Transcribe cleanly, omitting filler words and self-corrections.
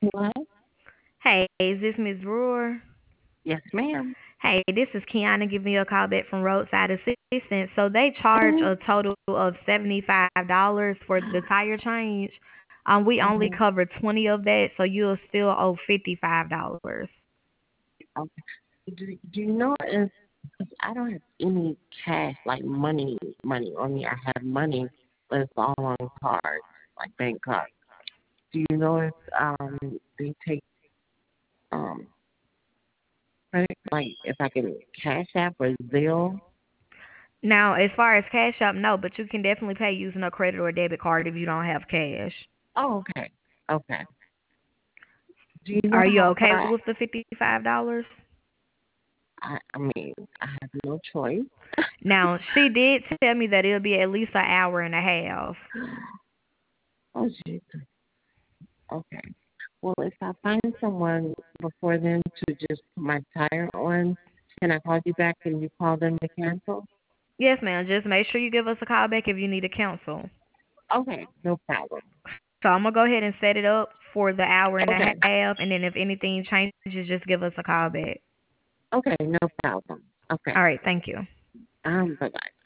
What? Hey, is this Miss Brewer? Yes, ma'am. Hey, this is Kiana giving you a call back from Roadside Assistance. So they charge Mhm. a total of $75 for the tire change. We only Mhm. cover 20 of that, so you'll still owe $55. Okay. Do you know if 'cause I don't have any cash like money on me. I have money, but it's all on cards, like bank cards. Do you know if they take um credit, like if I can cash app or Zelle? Now, as far as Cash App, no, but you can definitely pay using a credit or debit card if you don't have cash. Oh, okay. Okay. Do you know Are you how okay far? with the $55? I mean, I have no choice. Now, she did tell me that it'll be at least an hour and a half. Oh, Jesus. Okay. Well, if I find someone before then to just put my tire on, can I call you back and you call them to cancel? Yes, ma'am. Just make sure you give us a call back if you need a cancel. Okay, no problem. So I'm gonna go ahead and set it up for the hour and a Okay, half, and then if anything changes, just give us a call back. okay, no problem. Okay, All right. Thank you. bye bye.